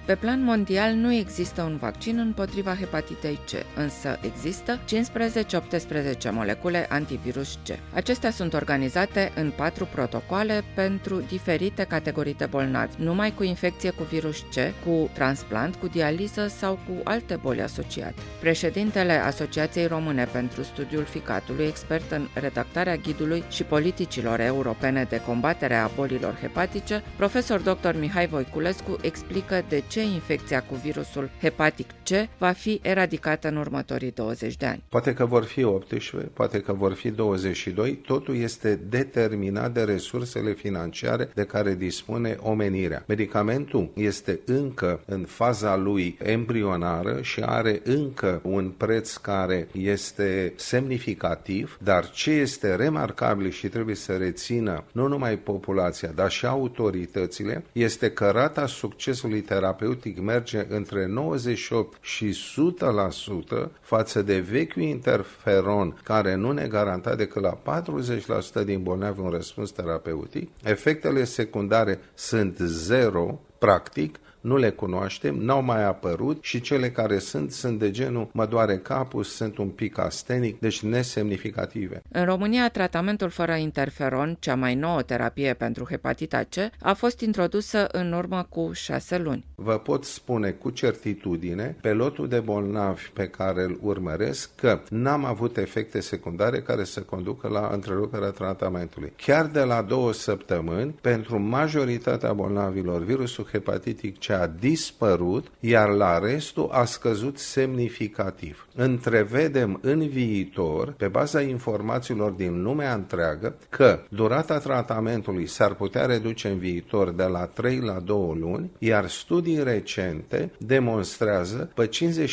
Pe plan mondial nu există un vaccin împotriva hepatitei C, însă există 15-18 molecule antivirus C. Acestea sunt organizate în 4 protocoale pentru diferite categorii de bolnavi, numai cu infecție cu virus C, cu transplant, cu dializă sau cu alte boli asociate. Președintele Asociației Române pentru Studiul Ficatului, expert în redactarea ghidului și politicilor europene de combatere a bolilor hepatice, profesor dr. Mihai Voiculescu, explică de ce infecția cu virusul hepatic C va fi eradicată în următorii 20 de ani. Poate că vor fi 18, poate că vor fi 22, totul este determinat de resursele financiare de care dispune omenirea. Medicamentul este încă în faza lui embrionară și are încă un preț care este semnificativ, dar ce este remarcabil și trebuie să rețină nu numai populația, dar și autoritățile, este că rata succesului terapeutic merge între 98 și 100% față de vechiul interferon, care nu ne garanta decât la 40% din bolnavi un răspuns terapeutic. Efectele secundare sunt zero, practic, nu le cunoaștem, n-au mai apărut și cele care sunt de genul mă doare capul, sunt un pic astenic, deci nesemnificative. În România, tratamentul fără interferon, cea mai nouă terapie pentru hepatita C, a fost introdusă în urmă cu 6 luni. Vă pot spune cu certitudine, pe lotul de bolnavi pe care îl urmăresc, că n-am avut efecte secundare care să conducă la întreruperea tratamentului. Chiar de la 2 săptămâni, pentru majoritatea bolnavilor, virusul hepatitic C a dispărut, iar la restul a scăzut semnificativ. Întrevedem în viitor, pe baza informațiilor din lumea întreagă, că durata tratamentului s-ar putea reduce în viitor de la 3 la 2 luni, iar studii recente demonstrează pe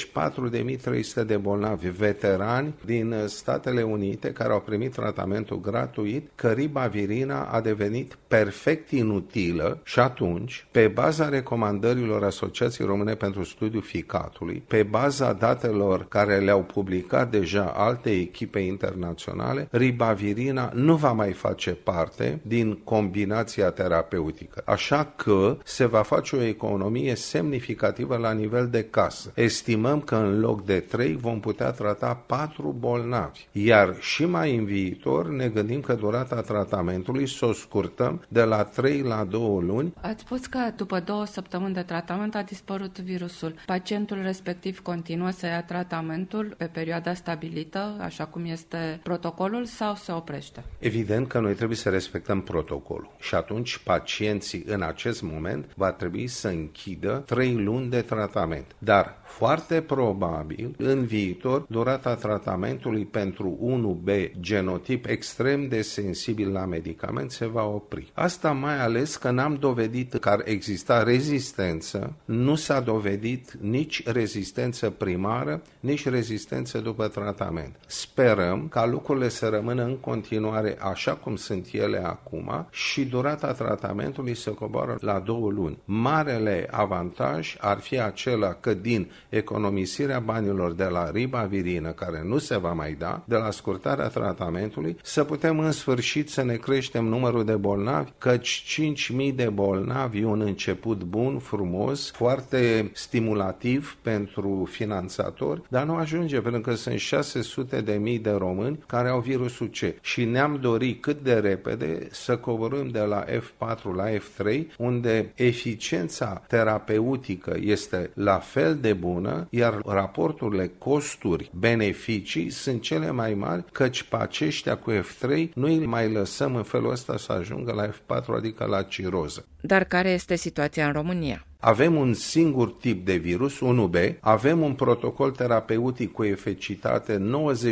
54.300 de bolnavi veterani din Statele Unite care au primit tratamentul gratuit că ribavirina a devenit perfect inutilă și atunci, pe baza recomandărilor Asociației Române pentru Studiul Ficatului, pe baza datelor care le-au publicat deja alte echipe internaționale, ribavirina nu va mai face parte din combinația terapeutică. Așa că se va face o economie semnificativă la nivel de casă. Estimăm că în loc de 3 vom putea trata 4 bolnavi. Iar și mai în viitor ne gândim că durata tratamentului să o scurtăm de la 3 la 2 luni. Ați spus că după 2 săptămâni de tratament a dispărut virusul. Pacientul respectiv continuă să ia tratamentul pe perioada stabilită, așa cum este protocolul, sau se oprește? Evident că noi trebuie să respectăm protocolul și atunci pacienții în acest moment va trebui să închidă 3 luni de tratament. Dar foarte probabil în viitor durata tratamentului pentru 1B genotip extrem de sensibil la medicament se va opri. Asta mai ales că n-am dovedit că ar exista rezistență, nu s-a dovedit nici rezistență primară, nici rezistență după tratament. Sperăm ca lucrurile să rămână în continuare așa cum sunt ele acum și durata tratamentului să coboară la 2 luni. Marele avantaj ar fi acela că din economisirea banilor de la ribavirină, care nu se va mai da, de la scurtarea tratamentului, să putem în sfârșit să ne creștem numărul de bolnavi, căci 5.000 de bolnavi e un început bun, frumos, foarte stimulativ pentru finanțatori, dar nu ajunge, pentru că sunt 600.000 de români care au virusul C și ne-am dorit cât de repede să coborâm de la F4 la F3, unde eficiența terapeutică este la fel de bună, iar raporturile costuri-beneficii sunt cele mai mari, căci pe aceștia cu F3 nu îi mai lăsăm în felul ăsta să ajungă la F4, adică la ciroză. Dar care este situația în România? Avem un singur tip de virus, 1B, avem un protocol terapeutic cu eficiență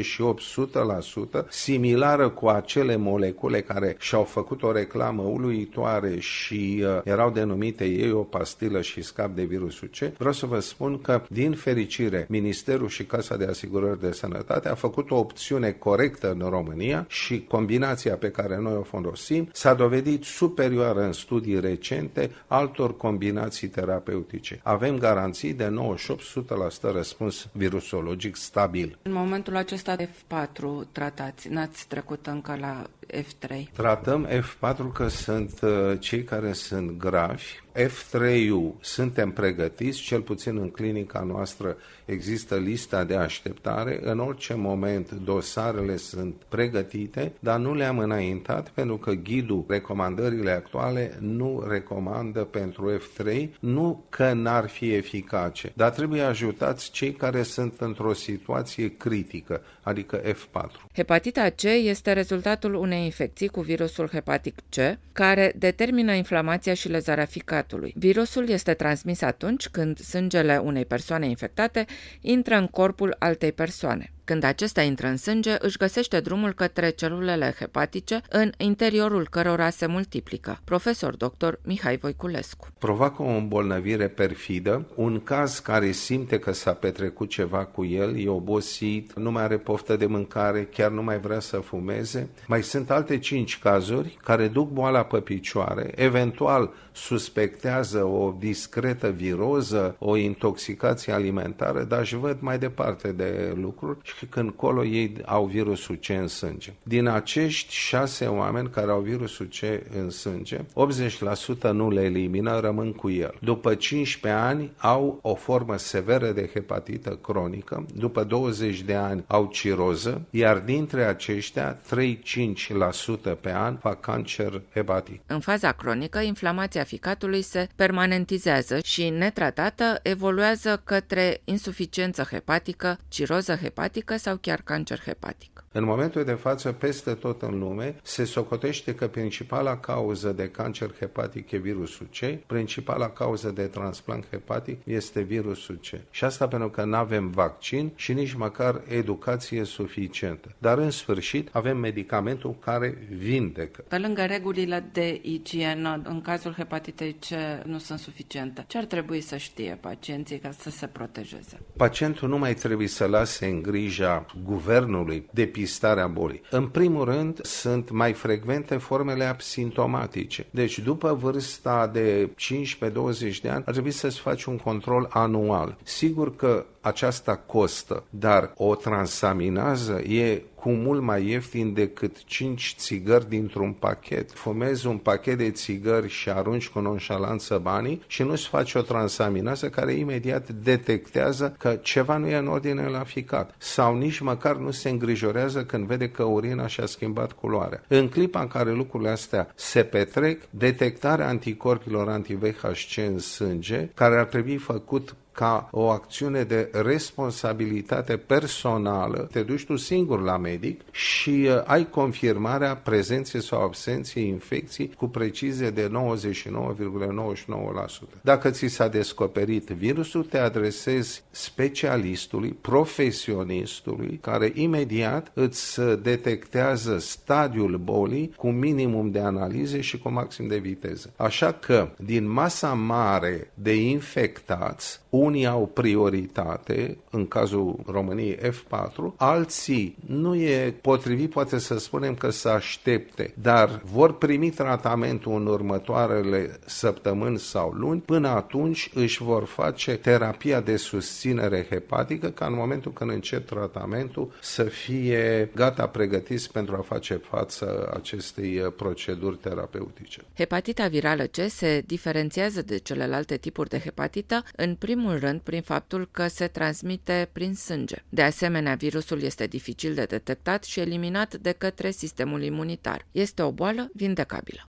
98-100%, similară cu acele molecule care și-au făcut o reclamă uluitoare și erau denumite ei o pastilă și scap de virusul C. Vreau să vă spun că, din fericire, Ministerul și Casa de Asigurări de Sănătate a făcut o opțiune corectă în România și combinația pe care noi o folosim s-a dovedit superioară în studii recente altor combinații terapeutice. Avem garanții de 98-100% răspuns virusologic stabil. În momentul acesta F4 tratați, n-ați trecut încă la F3? Tratăm F4 că sunt cei care sunt gravi. F3-ul suntem pregătiți, cel puțin în clinica noastră există lista de așteptare, în orice moment dosarele sunt pregătite, dar nu le-am înaintat pentru că ghidul, recomandările actuale nu recomandă pentru F3, nu că n-ar fi eficace, dar trebuie ajutați cei care sunt într-o situație critică, adică F4. Hepatita C este rezultatul unei infecții cu virusul hepatic C, care determină inflamația și lezarea ficatului. Virusul este transmis atunci când sângele unei persoane infectate intră în corpul altei persoane. Când acesta intră în sânge, își găsește drumul către celulele hepatice, în interiorul cărora se multiplică. Profesor dr. Mihai Voiculescu. Provoacă o îmbolnăvire perfidă, un caz care simte că s-a petrecut ceva cu el, e obosit, nu mai are poftă de mâncare, chiar nu mai vrea să fumeze. Mai sunt alte 5 cazuri care duc boala pe picioare, eventual suspectează o discretă viroză, o intoxicație alimentară, dar își văd mai departe de lucruri și când colo ei au virusul C în sânge. Din acești 6 oameni care au virusul C în sânge, 80% nu le elimină, rămân cu el. După 15 ani au o formă severă de hepatită cronică, după 20 de ani au ciroză, iar dintre aceștia 3-5% pe an fac cancer hepatic. În faza cronică, inflamația ficatului se permanentizează și, netratată, evoluează către insuficiență hepatică, ciroză hepatică sau chiar cancer hepatic. În momentul de față, peste tot în lume, se socotește că principala cauză de cancer hepatic e virusul C, principala cauză de transplant hepatic este virusul C. Și asta pentru că nu avem vaccin și nici măcar educație suficientă. Dar în sfârșit avem medicamentul care vindecă. Pe lângă regulile de igienă, în cazul hepatitei C nu sunt suficiente. Ce ar trebui să știe pacienții ca să se protejeze? Pacientul nu mai trebuie să lase în grija guvernului depistarea bolii. În primul rând, sunt mai frecvente formele asimptomatice. Deci, după vârsta de 15-20 de ani, ar trebui să-ți faci un control anual. Sigur că aceasta costă, dar o transaminază e cu mult mai ieftin decât 5 țigări dintr-un pachet. Fumezi un pachet de țigări și arunci cu nonșalanță banii și nu-ți faci o transaminază care imediat detectează că ceva nu e în ordine la ficat. Sau nici măcar nu se îngrijorează când vede că urina și-a schimbat culoarea. În clipa în care lucrurile astea se petrec, detectarea anticorpilor anti-VHC în sânge, care ar trebui făcut ca o acțiune de responsabilitate personală, te duci tu singur la medic și ai confirmarea prezenței sau absenței infecției cu precizie de 99,99%. Dacă ți s-a descoperit virusul, te adresezi specialistului, profesionistului, care imediat îți detectează stadiul bolii cu minimum de analize și cu maxim de viteză. Așa că, din masa mare de infectați, unii au prioritate, în cazul României F4, alții nu e potrivit, poate să spunem că să aștepte, dar vor primi tratamentul în următoarele săptămâni sau luni, până atunci își vor face terapia de susținere hepatică, ca în momentul când încep tratamentul să fie gata pregătiți pentru a face față acestei proceduri terapeutice. Hepatita virală C se diferențiază de celelalte tipuri de hepatită, în primul rând prin faptul că se transmite prin sânge. De asemenea, virusul este dificil de detectat și eliminat de către sistemul imunitar. Este o boală vindecabilă.